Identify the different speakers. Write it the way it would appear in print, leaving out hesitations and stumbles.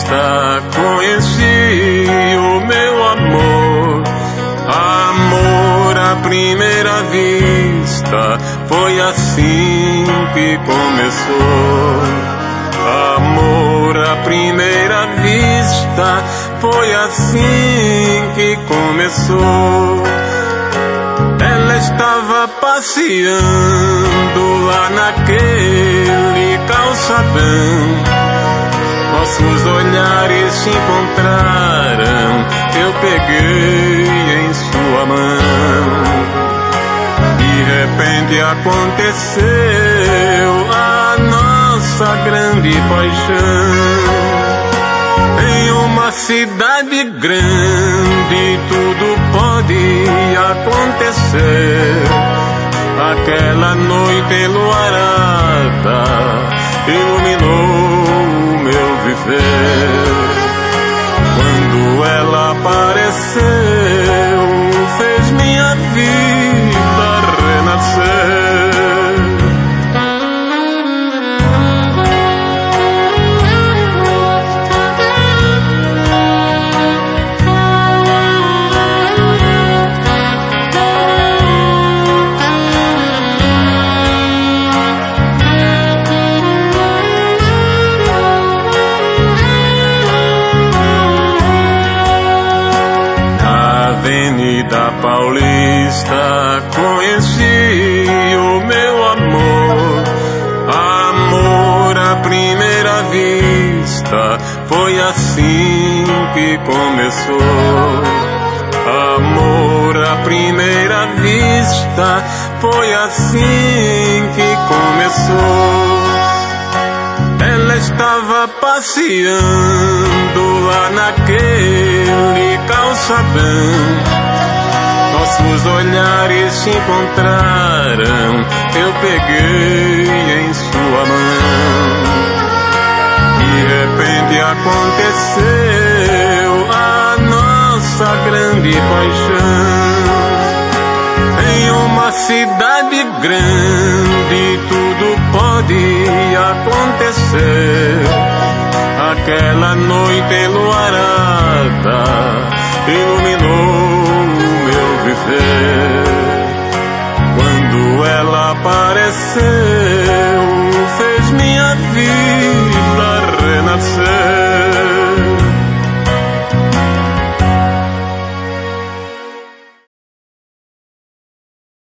Speaker 1: Paulista conheci o meu amor. Amor à primeira vista, foi assim que começou. Amor à primeira vista, foi assim que começou. Ela estava passeando lá naquele calçadão. Nossos olhares se encontraram, eu peguei em sua mão. De repente aconteceu a nossa grande paixão. Em uma cidade grande tudo pode acontecer. Aquela noite enluarada iluminou o meu viver. Quando ela apareceu, fez minha vida renascer. Avenida Paulista conheci o meu amor. Amor à primeira vista, foi assim que começou. Amor à primeira vista, foi assim que começou. Ela estava passeando lá naquele calçadão. Nossos olhares se encontraram, eu peguei em sua mão. De repente aconteceu a nossa grande paixão. Em uma cidade grande tudo pode acontecer. Aquela noite enluarada iluminou o meu viver. Quando ela apareceu,